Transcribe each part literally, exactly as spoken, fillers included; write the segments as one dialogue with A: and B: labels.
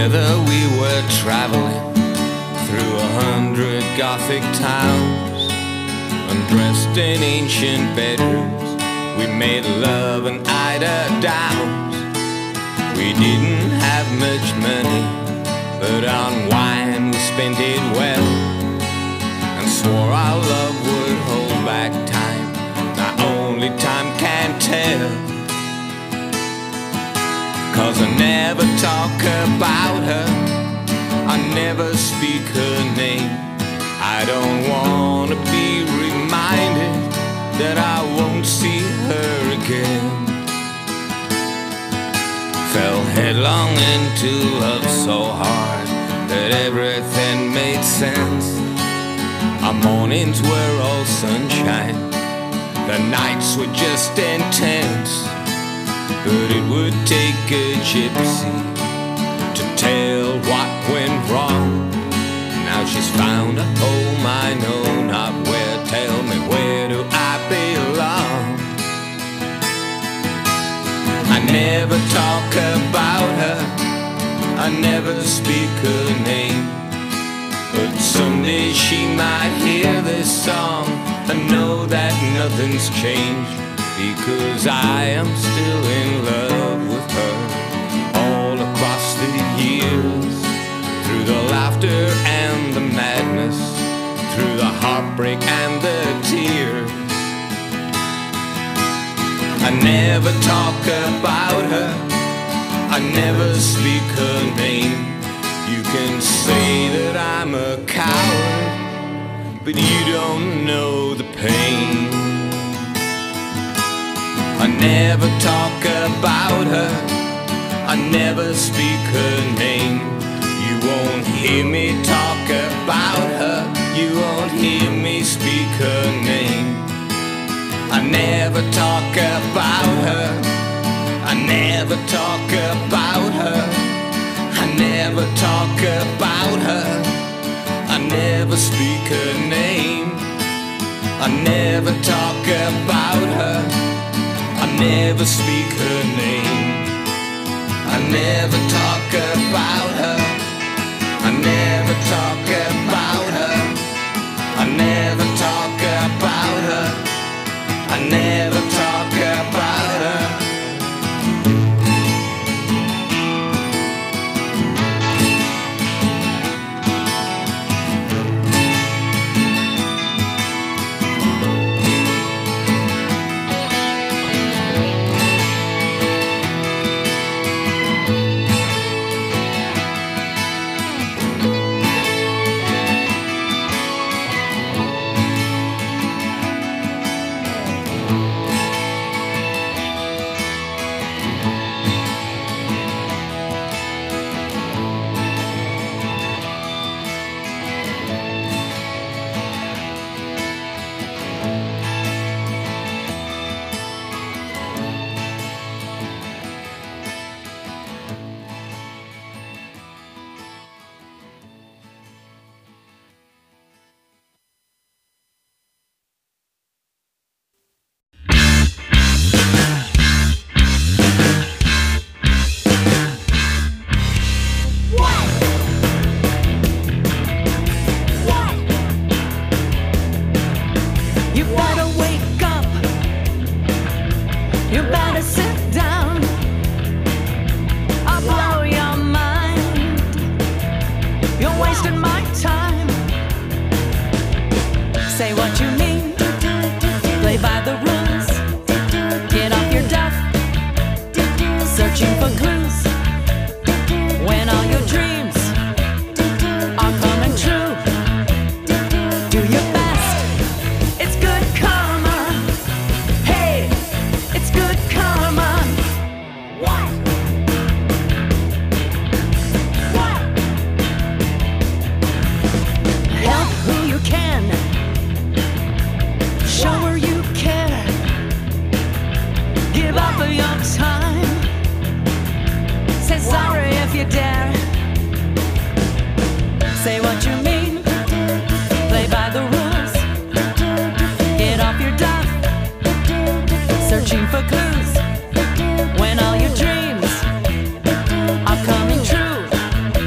A: Together we were traveling through a hundred Gothic towns, undressed in ancient bedrooms. We made love and eider downs. We didn't have much money, but on wine we spent it well, and swore our love would hold back time. Now only time can tell, 'cause I never talk about her, I never speak her name. I don't wanna be reminded that I won't see her again. Fell headlong into love so hard that everything made sense. Our mornings were all sunshine, the nights were just intense. But it would take a gypsy to tell what went wrong. Now she's found a home I know not where. Tell me, where do I belong? I never talk about her, I never speak her name, but someday she might hear this song and know that nothing's changed, because I am still in love with her. All across the years, through the laughter and the madness, through the heartbreak and the tears, I never talk about her, I never speak her name. You can say that I'm a coward, but you don't know the pain. I never talk about her, I never speak her name. You won't hear me talk about her, you won't hear me speak her name. I never talk about her, I never talk about her, I never talk about her, I never speak her name. I never talk about her, I never speak her name. I never talk about her, I never talk about her, I never talk about her, I never talk about her.
B: When all your dreams are coming true,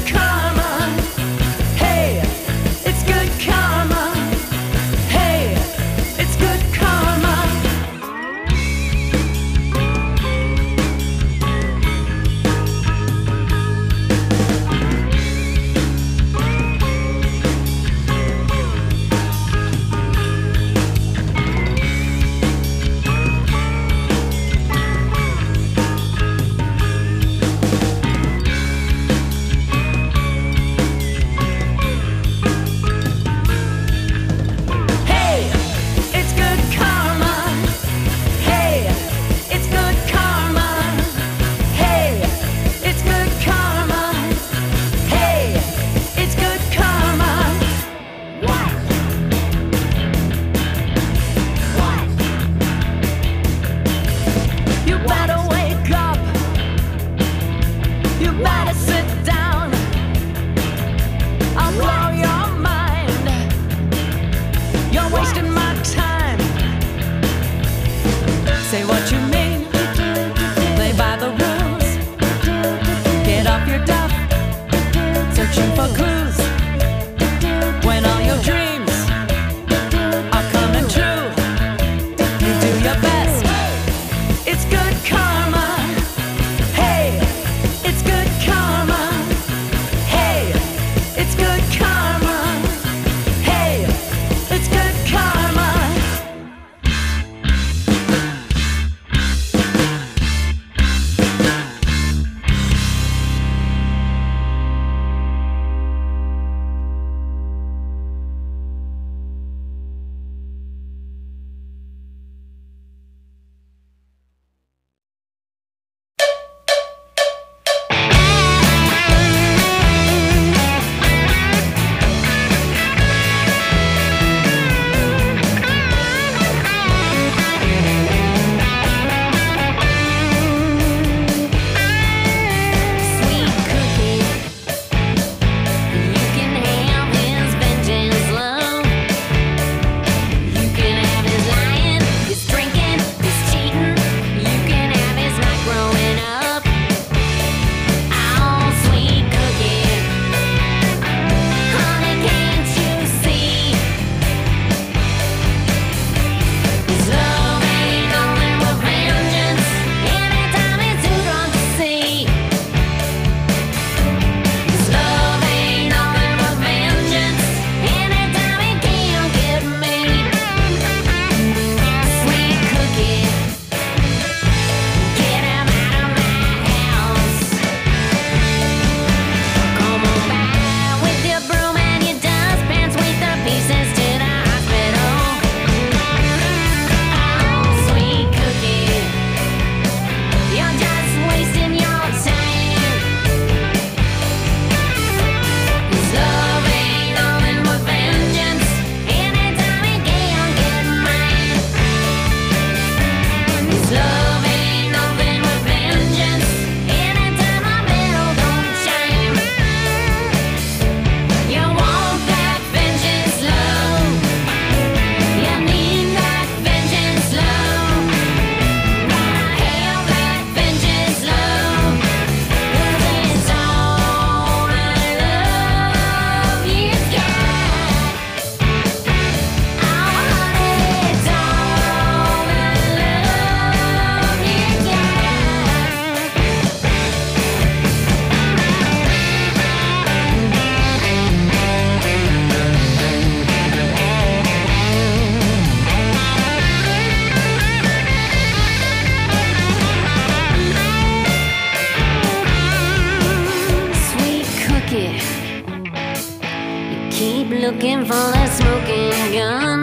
B: looking for that smoking gun.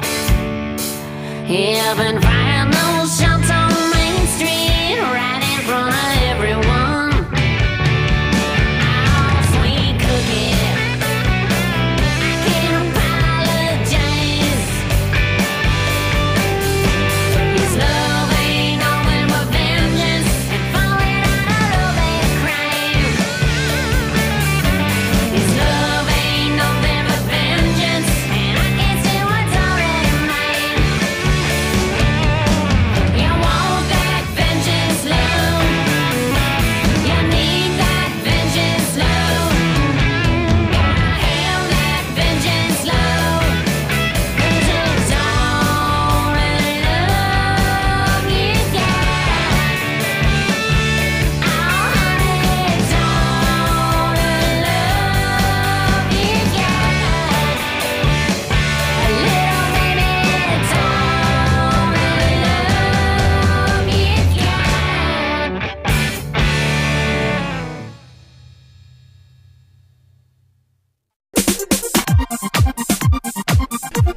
B: Yeah, I've been firing those shots on Main Street, right in front of everyone. Oh, sweet cookie, I can't apologize. His love ain't nothing but vengeance and falling out of love ain't a crime. His love ain't nothing but vengeance, and I can't see what's already mine. Yeah.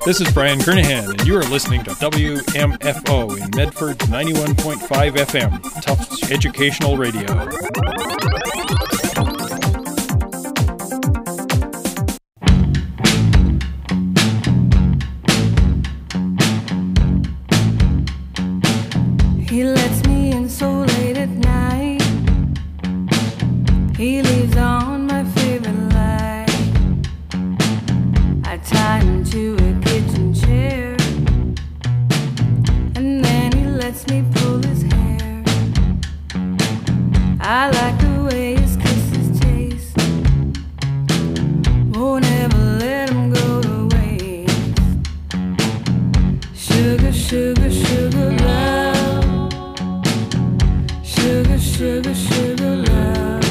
C: This is Brian Kernahan, and you are listening to W M F O in Medford's ninety-one point five F M, Tufts Educational Radio.
D: He lets me in so late at night. He leaves on my favorite light. I tie him to a kitchen chair, and then he lets me pull his hair. I like the way his kisses taste. Won't ever let him go to waste. Sugar, sugar, sugar love. Sugar, sugar, sugar love.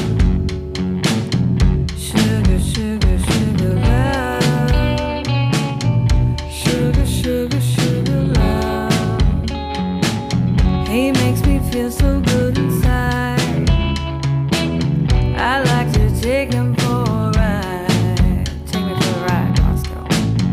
D: Sugar, sugar, sugar love. Sugar, sugar, sugar love. He makes me feel so good inside. I like to take him for a ride. Take me for a ride, Roscoe.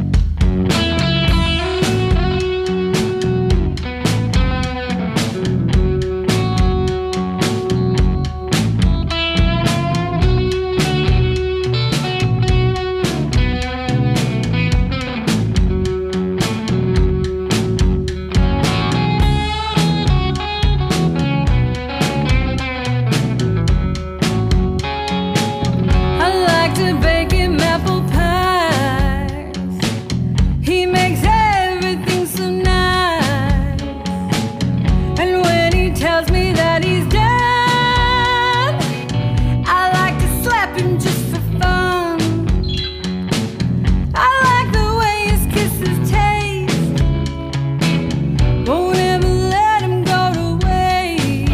D: I like to bake him apple pies. He makes everything so nice. And when he tells me that he's done, I like to slap him just for fun. I like the way his kisses taste. Won't ever let him go to waste.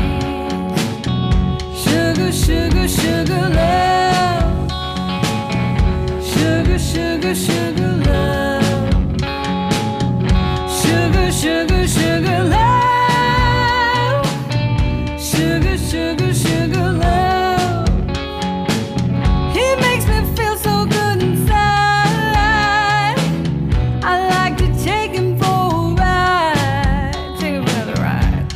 D: Sugar, sugar, sugar love. Sugar, sugar, sugar love. Sugar, sugar, sugar love. Sugar, sugar, sugar love. He makes me feel so good inside. I like to take him for a ride. Take him for another ride.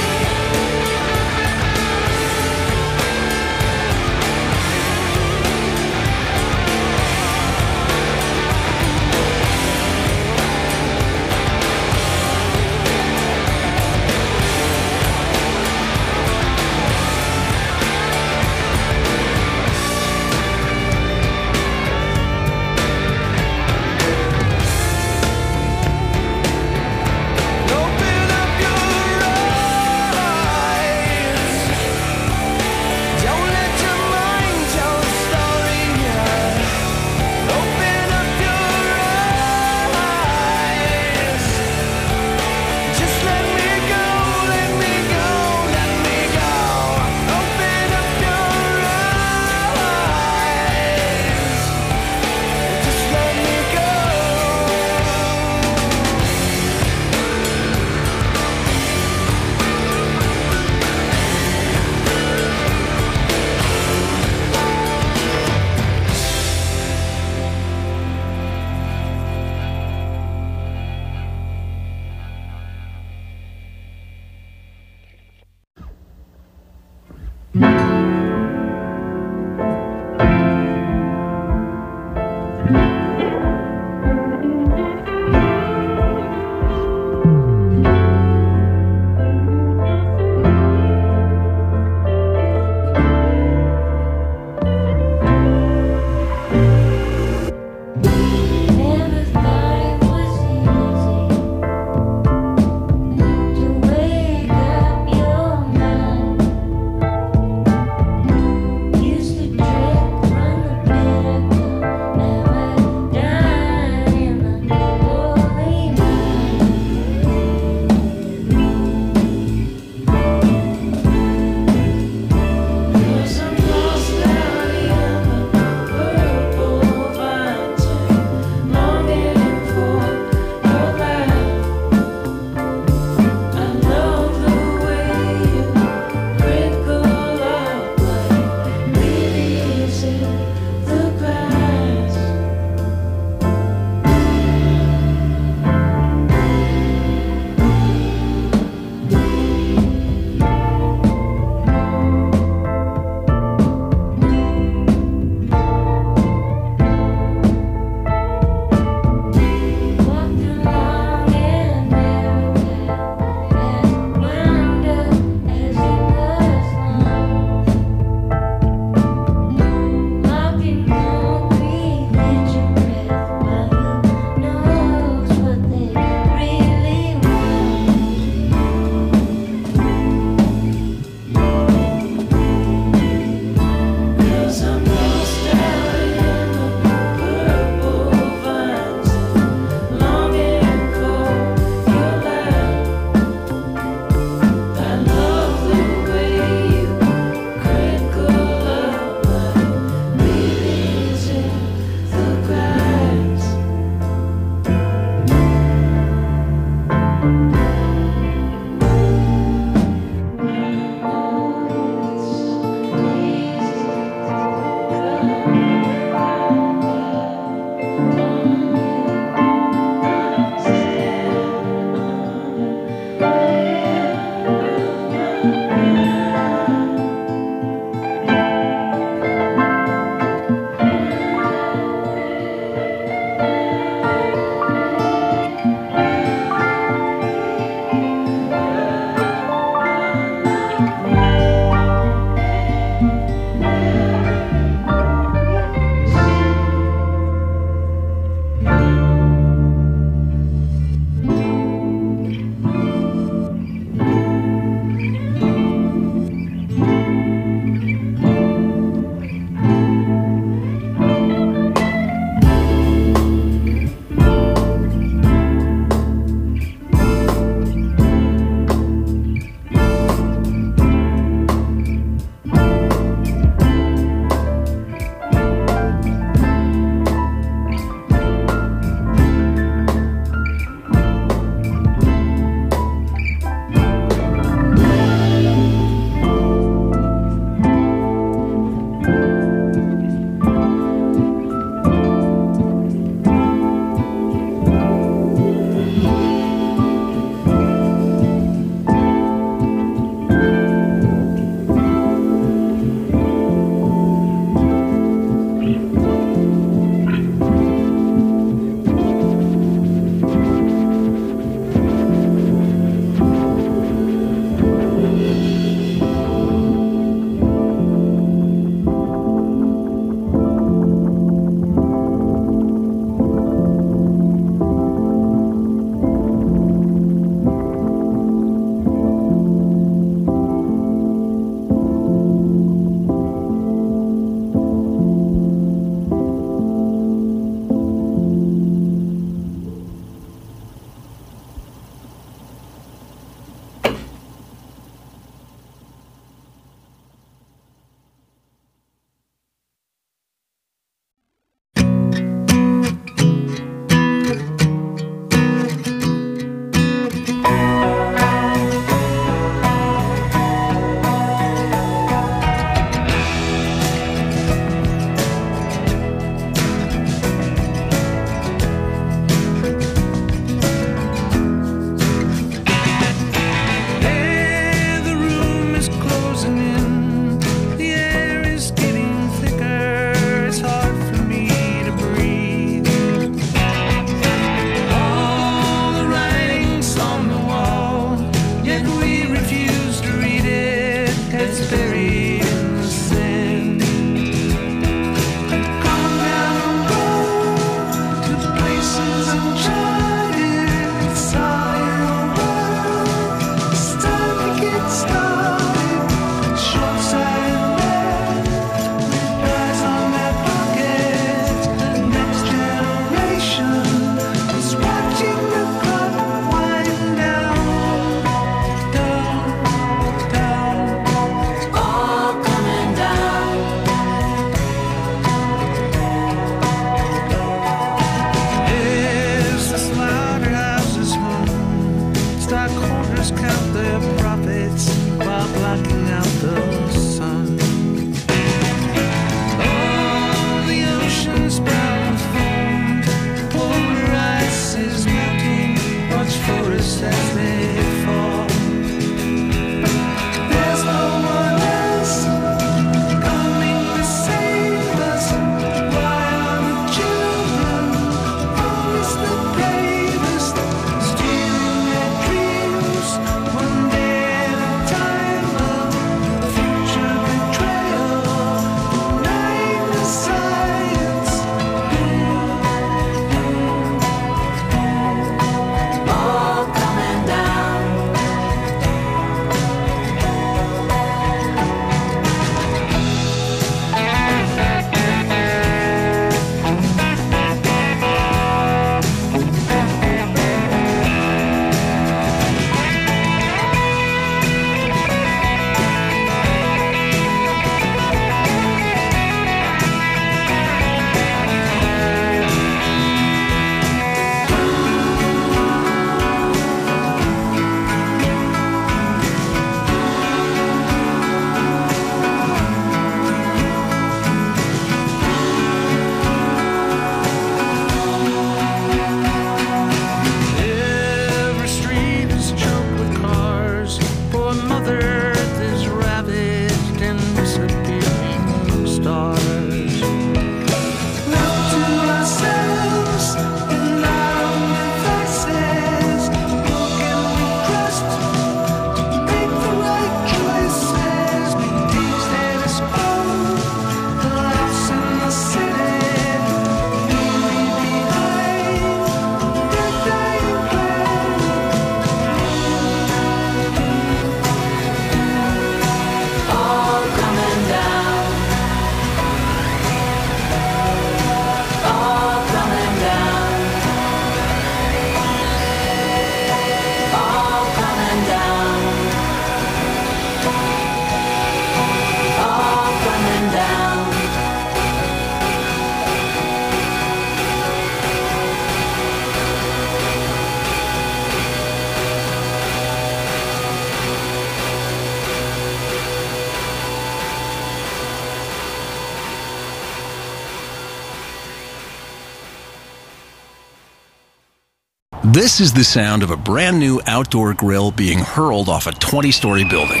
E: This is the sound of a brand new outdoor grill being hurled off a twenty-story building.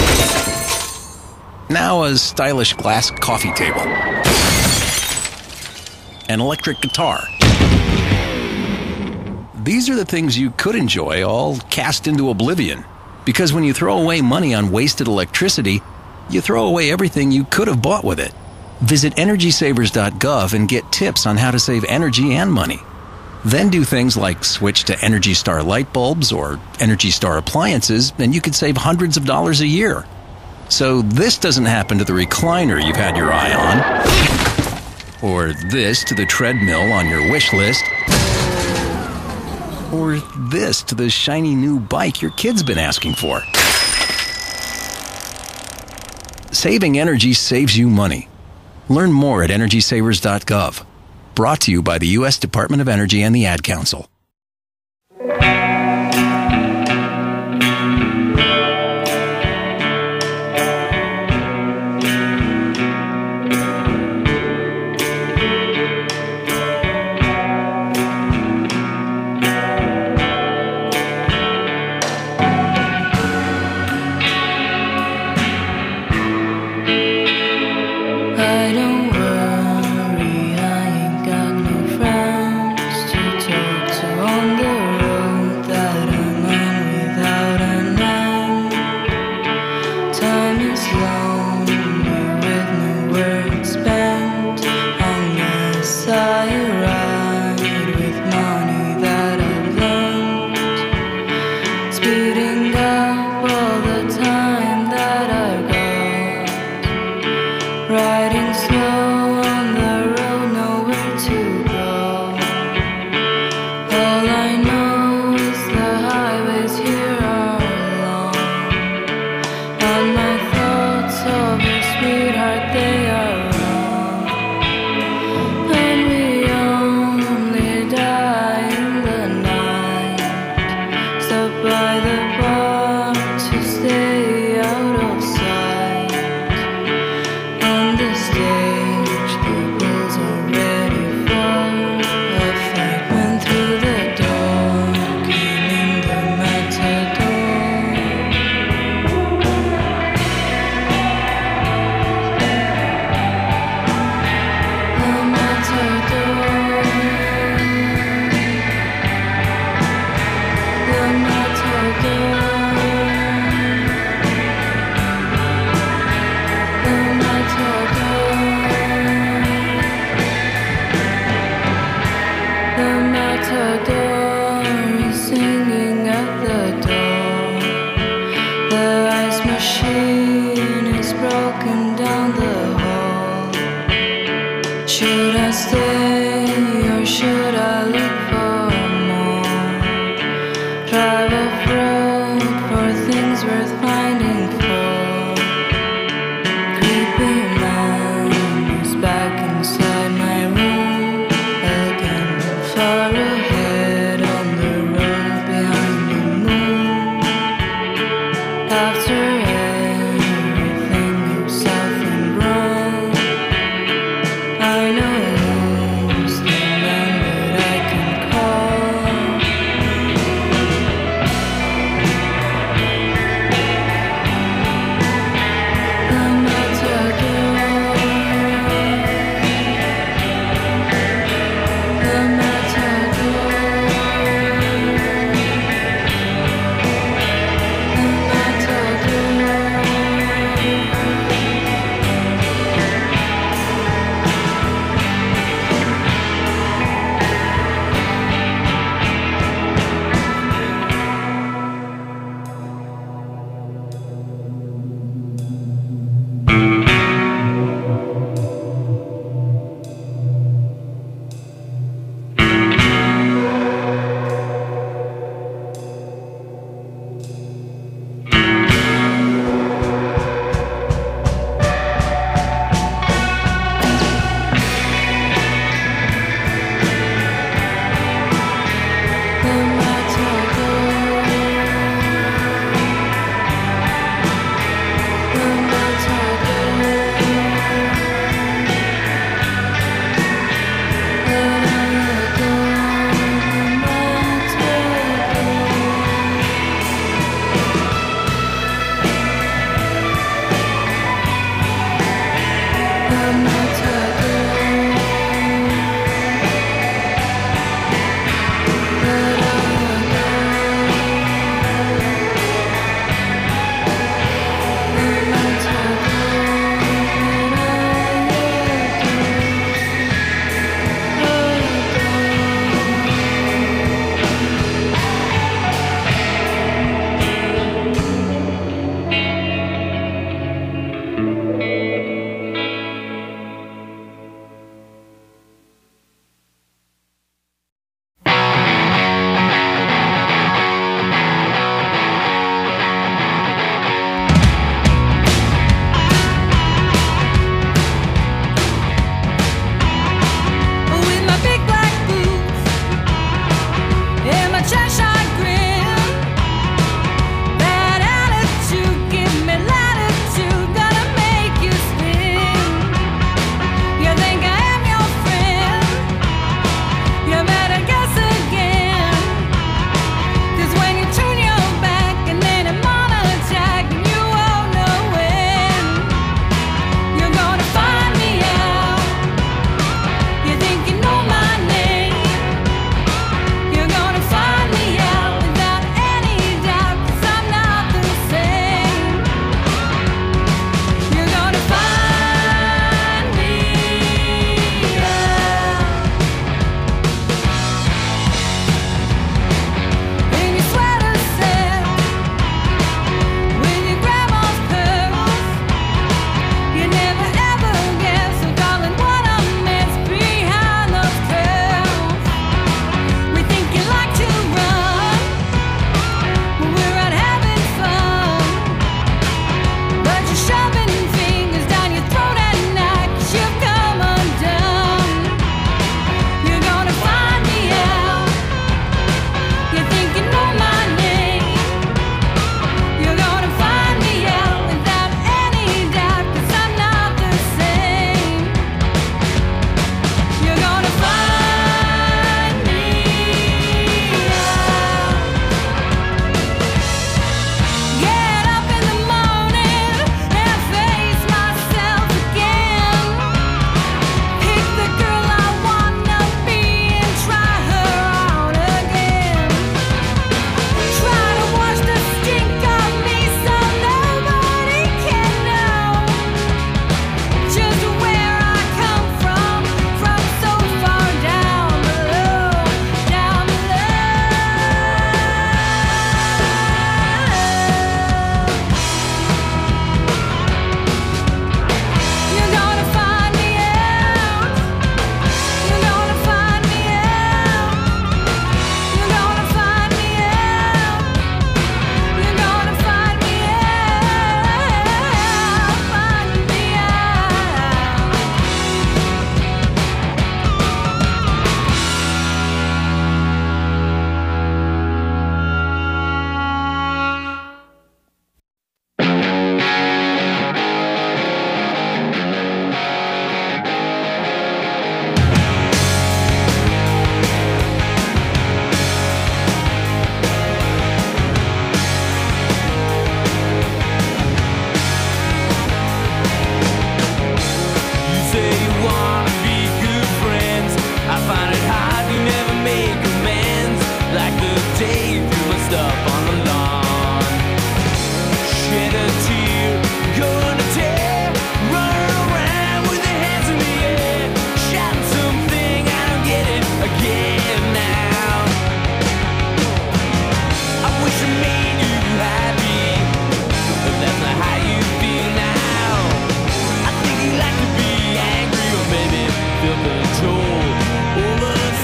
E: Now a stylish glass coffee table. An electric guitar. These are the things you could enjoy, all cast into oblivion. Because when you throw away money on wasted electricity, you throw away everything you could have bought with it. Visit energy savers dot gov and get tips on how to save energy and money. Then do things like switch to Energy Star light bulbs or Energy Star appliances, and you could save hundreds of dollars a year. So this doesn't happen to the recliner you've had your eye on, or this to the treadmill on your wish list, or this to the shiny new bike your kid's been asking for. Saving energy saves you money. Learn more at energy savers dot gov. Brought to you by the U S Department of Energy and the Ad Council.
D: I don't worry, I ain't got no friends to talk to on the road that I'm on without an end. Time is lonely with no words spent, unless I ride with money that I've learned. Speeding up all the time that I got. Riding slow on the road, nowhere to go. All I know is the highways here are long, and my thoughts of your sweetheart, they are wrong. And we only die in the night. Stop by the bar to stay out of sight. On the stage, the bulls are ready for a fight. Went through the door, came in the matador. The matador. The matador. The matador is singing at the door. The ice machine is broken down the hall. Should I stay or should I look for more? Drive off-road for things worth finding for. Creepy man is back inside my room again, far ahead on the road behind the moon. After everything goes south and wrong, I know who's the man that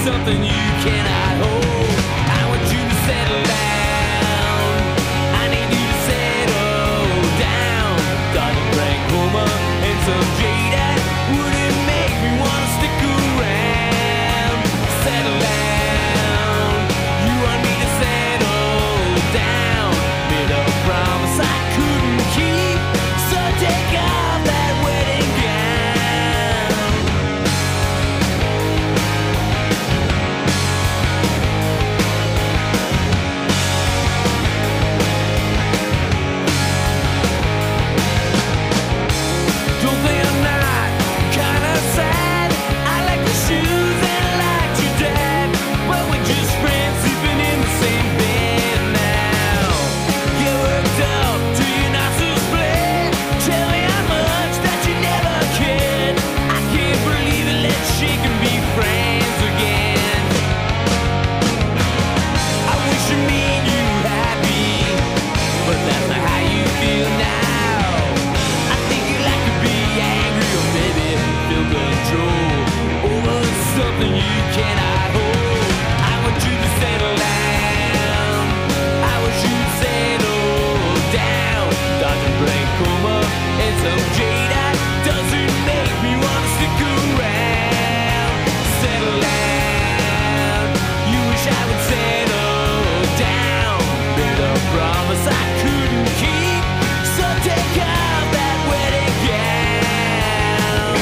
A: something you cannot hold. I want you to settle down. I need you to settle down. Got a blank coma and some jade that wouldn't make me wanna stick around. Settle down. You want me to settle down. Made a promise I couldn't keep, so take off that wedding gown. Don't think I'm not kinda sad. I like your shoes and I like your dad, but we're just friends sleeping in the same bed now. Get worked up to your nostrils split. Tell me how much that you never cared. I can't believe it. Let's shake and be friends again. I wish it made you happy, but that's not how you feel now. I think you like to be angry or maybe feel control over something you cannot hold. I want you to settle down. I want you to settle down. Dodging brain coma and some jade that doesn't make me wanna stick around. Settle down. You wish I would settle down. Made a promise I couldn't keep, so take off that wedding gown.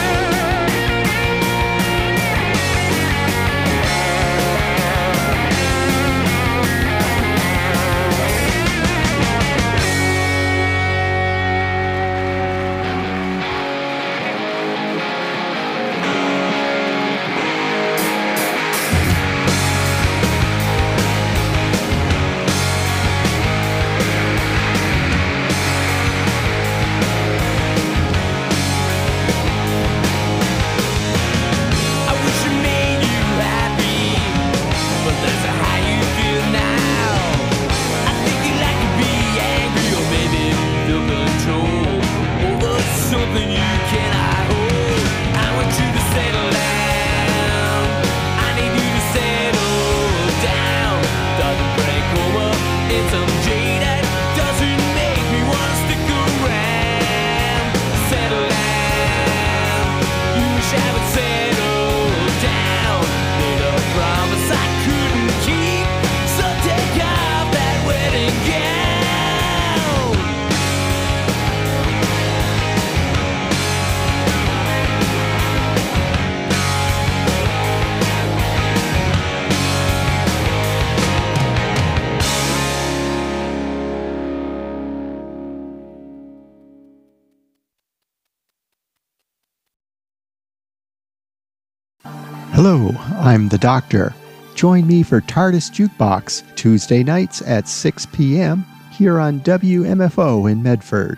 A: I wish it made you happy, but that's not how you feel now. I think you like to be angry or maybe feel control over something you cannot hold. I want you to settle down. I need you to settle down. Doesn't break over in some jade that doesn't make me wanna stick around. Settle down. You wish I would settle down. Made a promise I couldn't keep, so take off that wedding gown.
F: Hello, I'm the Doctor. Join me for TARDIS Jukebox Tuesday nights at six p.m. here on W M F O in Medford.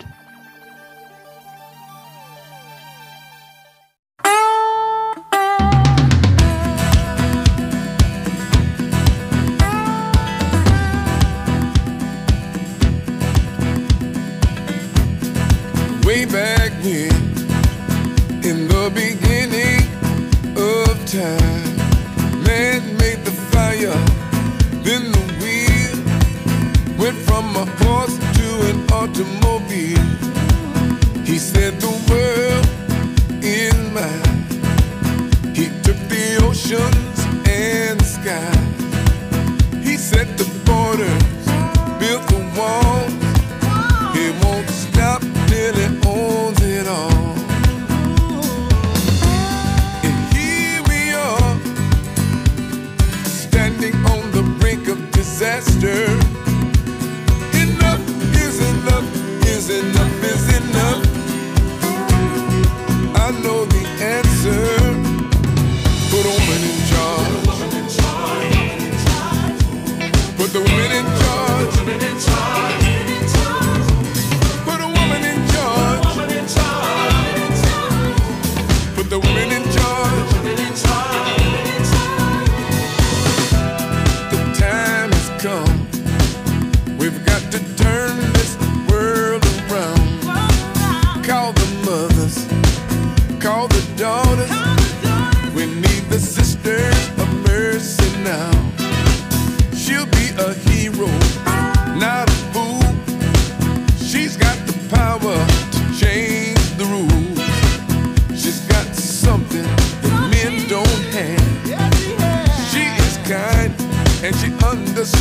G: Way back when, in the beginning of time, man made the fire, then the wheel went from a horse to an automobile. He set the world in mind. He took the oceans and the skies. He set the borders, built the walls. He won't stop till he owns it all. And here we are, standing on the brink of disaster. Enough is enough, is enough, is enough. I know the answer. Put a woman in charge. Put the women in charge. Put a woman in charge. Put the women in charge. The time has come. We've got to turn this world around. Call the mothers, call the daughters. We need the sisters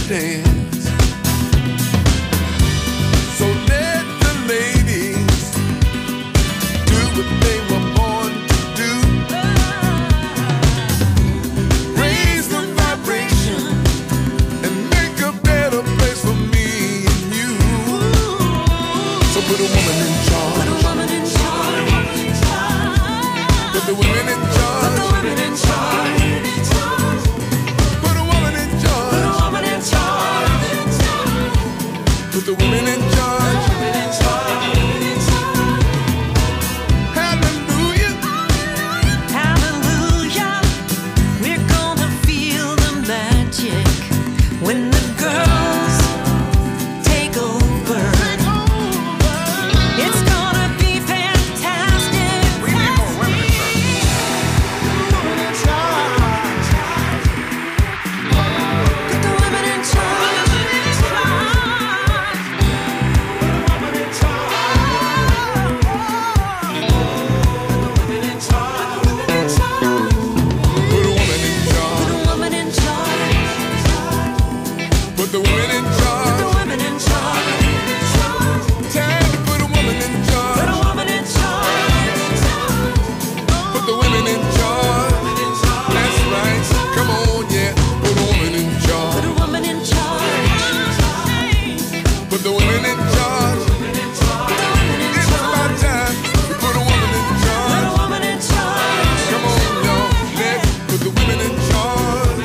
G: dance. So let the ladies do what they were born to do. Raise the vibration and make a better place for me and you. So put a woman in charge. Put a woman in charge. Put the women in charge. Put the women in charge. Put a woman in charge. Put a woman in charge. Put the women in charge. Hallelujah.
H: Hallelujah. We're gonna feel the magic when the girls take over. It's gonna be fantastic.
C: We need more women in charge.
H: Put the women in charge.
G: Put a woman in charge.
H: Put a woman in charge.
G: Put the women in charge.
H: Put the women in charge.
G: Time to put a woman in
H: Put
G: charge.
H: a woman in charge.
G: Put the women in charge. That's right. Come on, yeah. Put a woman in
H: Put
G: charge.
H: a woman in charge.
G: Put the women in charge. It's about time to put a woman in
H: Put a
G: charge.
H: woman in charge.
G: Come on, y'all. Let's put the women in charge.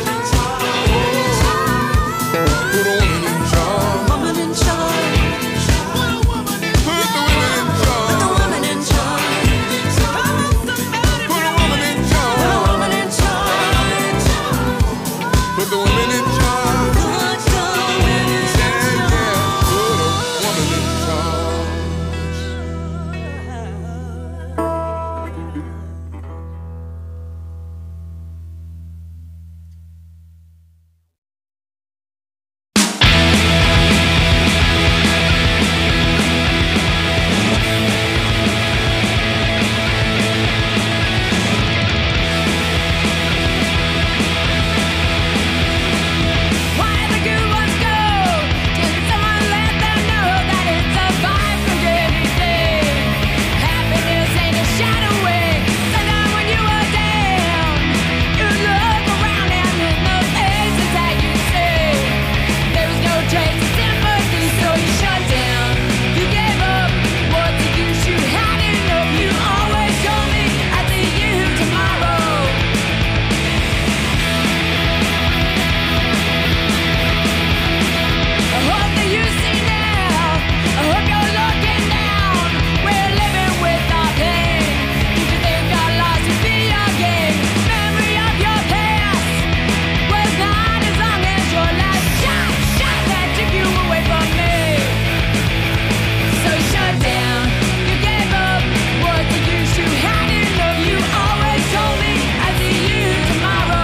G: Put a woman in charge.
H: Woman in charge.
G: Put the women in
H: Put the
G: charge.
H: woman in charge.
G: Put a woman in
H: Put a
G: charge.
H: woman in charge.
G: Put the women in charge.
H: Put the women in
G: Yeah, yeah. Put a woman in charge.
B: Why the good ones go? Can someone let them know that it's a vibe from day to day? Happiness ain't a shadow way. Sometimes when you are down, you look around and in the faces that you see, there's no trace of sympathy, so you shut down. You gave up. What's the use? You had enough. You always told me I'd see you tomorrow. I hope that you see now. I hope you're looking down. We're living with our pain. Did you think our lives would be your game? Memory of your past was not as long as your last shot. Shot that took you away from me. So shut down. You gave up. What's the use? You had enough. You always told me I'd see you tomorrow.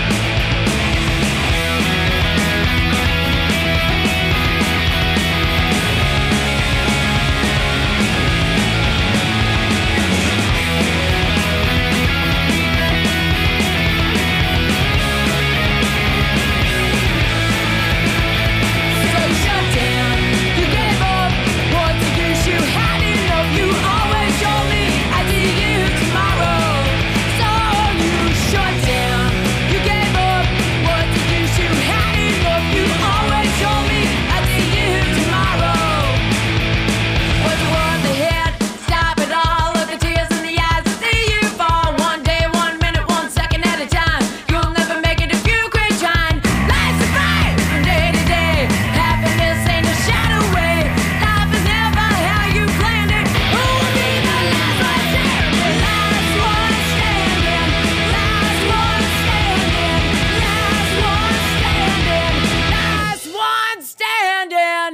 B: So shut down. You gave up. What's the use? You had enough. You always told me I'd see you tomorrow. So you shut down. You gave up. What's the use? You had enough. You always told me I'd see you tomorrow. Was it worth the hit? Stop it all. Look the tears in the eyes and see you fall. One day, one minute, one second at a time. You'll never make it if you quit trying. Life's a fight from day to day. Happiness ain't a shadow way. Life is never how you planned it. Who will be the last one standing? Last one standing. Last one standing. Last one standing. Last one standing.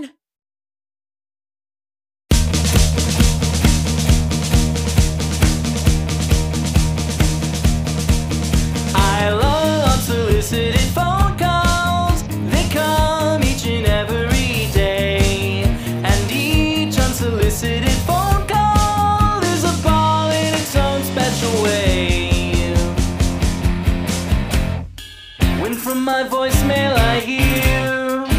I: I love unsolicited phone calls. They come each and every day. And each unsolicited phone call is a ball in its own special way. When from my voicemail I hear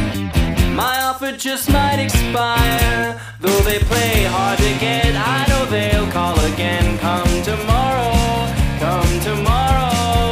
I: offer just might expire. Though they play hard to get, I know they'll call again. Come tomorrow, come tomorrow.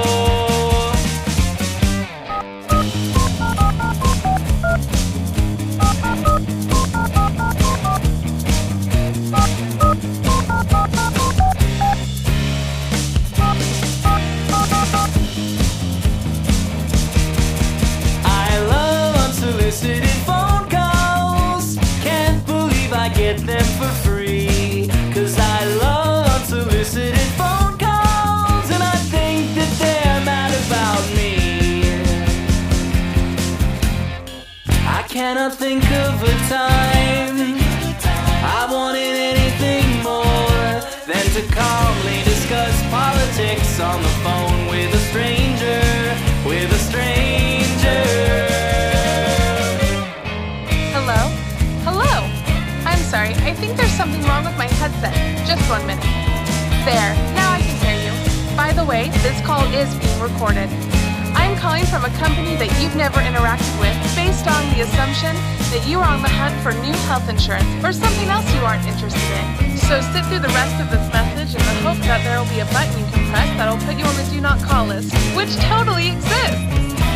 I: Phone calls, can't believe I get them for free. Cause I love unsolicited phone calls, and I think that they're mad about me. I cannot think of a time I wanted anything more than to calmly discuss politics on the phone with a stranger, with a stranger.
J: Sorry, I think there's something wrong with my headset. Just one minute. There, now I can hear you. By the way, this call is being recorded. I'm calling from a company that you've never interacted with based on the assumption that you are on the hunt for new health insurance or something else you aren't interested in. So sit through the rest of this message in the hope that there will be a button you can press that'll put you on the do not call list, which totally exists.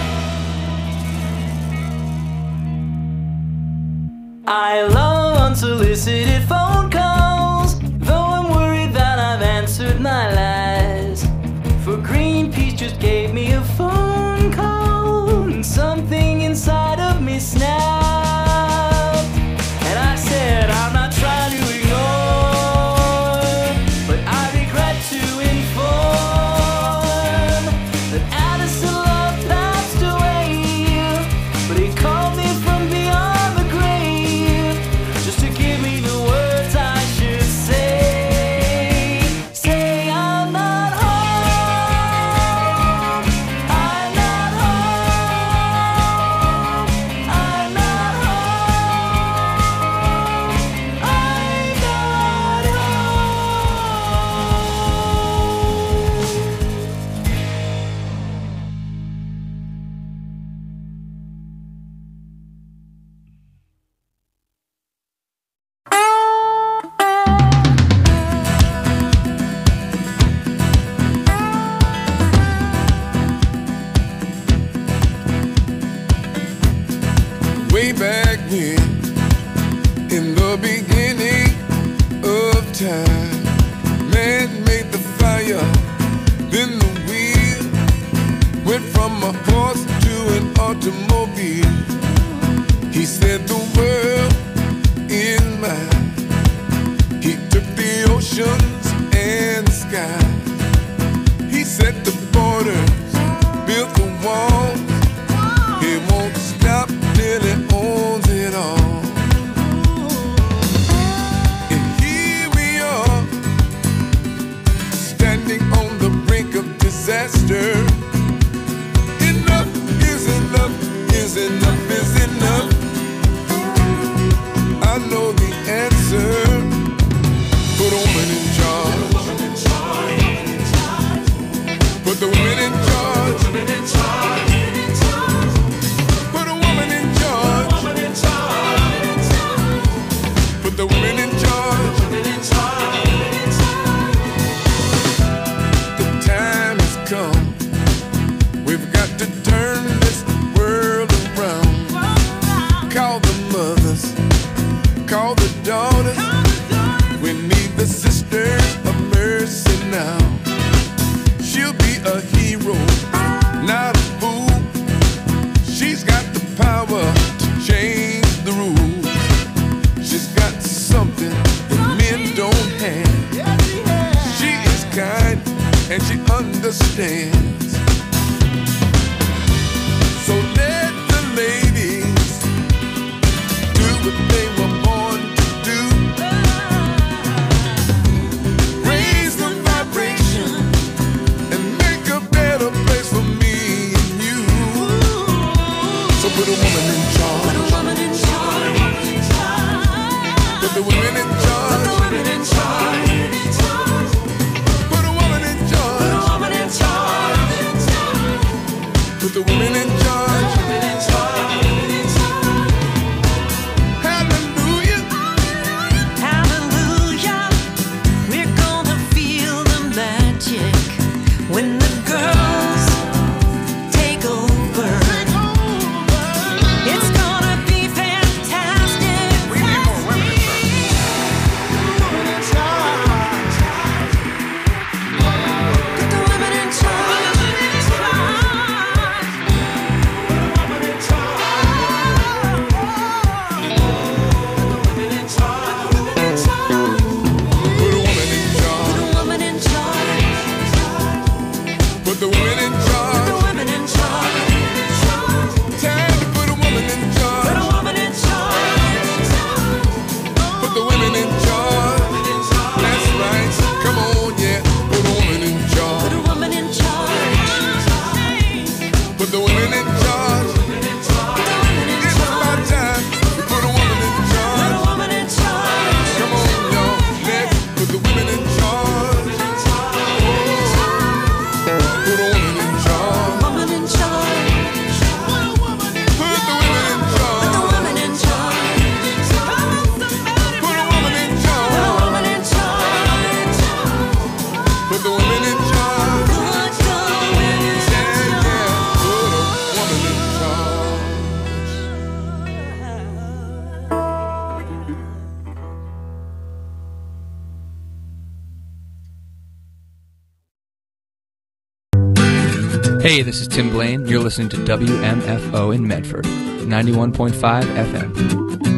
I: I love unsolicited phone calls, though I'm worried that I've answered my last. For Greenpeace just gave me a phone call, and something inside of me snapped. And I said, I'm not trying to ignore, but I regret to inform that Addison Love passed away. But he called me from beyond the grave, just to give me the words I should say. Say I'm not home, I'm not home, I'm not home, I'm not
G: Way back when, in the beginning of time, man made the fire, then the wheel went from a horse to an automobile. He set the world in mind. He took the oceans and the skies. He set the borders, built the walls. He won't stop till he owns it all. And here we are, standing on the brink of disaster. Enough is enough, is enough, is enough. I know the answer. Put a woman in charge. Put the women in charge. Put a woman in charge. Put the women in charge. The time has come. We've got to turn this world around. Call the mothers, call the daughters. We need the sisters of mercy now. She'll be a hero, not a fool. She's got the power to change the rules. She's got something that men don't have. She is kind and she understands. So let the ladies do what they were born to do. Raise the vibration and make a better place for me and you. So put a woman in charge. Put the women in charge. Put a woman in charge. Put the women in charge. the women in charge. It's about time to put a woman in charge.
H: Put a woman in charge.
G: Come on, y'all, let's put the women in charge. Put a woman in charge.
H: Woman in charge.
G: Put the women in charge.
H: Put the woman in charge.
G: Put a woman in charge.
H: Put a woman in charge.
G: Put the women in charge.
H: Put the women in
G: Yeah, yeah. Put a woman in
K: Hey, this is Tim Blaine. You're listening to W M F O in Medford, ninety-one point five F M.